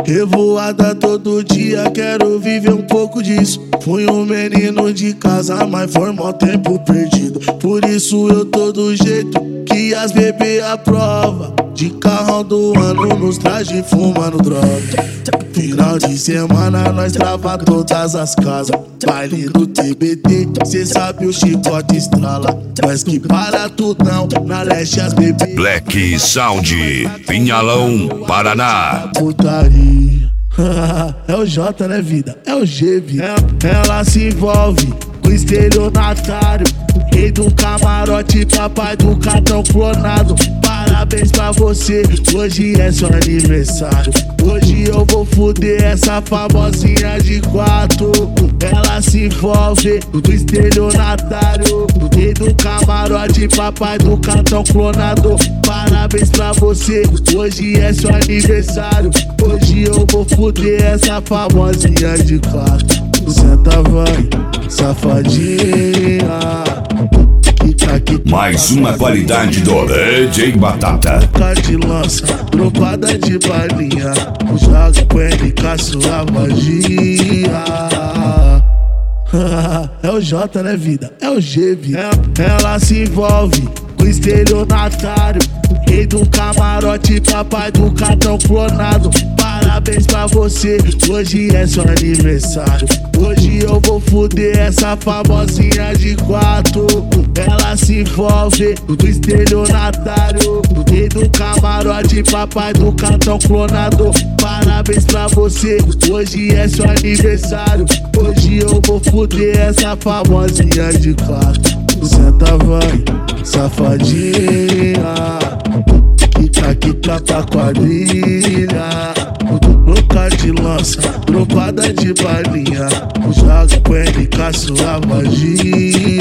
Revoada todo dia, quero viver um pouco disso. Fui um menino de casa, mas foi mó tempo perdido. Por isso eu tô do jeito que as bebê aprova. De carrão do ano, nos traje fumando droga. Final de semana nós trava todas as casas. Baile do TBT, cê sabe o chicote estrala. Nós que para tudão, na leste as bebê. Black Sound, Pinhalão, Paraná. Putaria. É o J, né, vida? É o G, vida. Ela se envolve com estelionatário, rei do camarote, papai do cartão clonado. Parabéns pra você, hoje é seu aniversário. Hoje eu vou fuder essa famosinha de 4. Ela se envolve com estelionatário, rei do camarote, papai do cartão clonado. Parabéns pra você, hoje é seu aniversário. Hoje eu vou fuder essa famosinha de 4. Senta vai, safadinha. Mais uma qualidade do DJ Batata. Boca de lança, dropada de balinha. Joga com NK sua magia. É o J, né, vida? É o G, vida. Ela se envolve com estelionatário, rei do camarote, papai do cartão clonado. Parabéns pra você, hoje é seu aniversário. Hoje eu vou fuder essa famosinha de 4. Ela se envolve com estelionatário, rei do camarote, papai do cartão clonado. Parabéns pra você, hoje é seu aniversário. Hoje eu vou fuder essa famosinha de 4. Senta vai, safadinha. Quica pra quadrilha. Boca de lança, dropada de balinha. Joga com NK sua magia.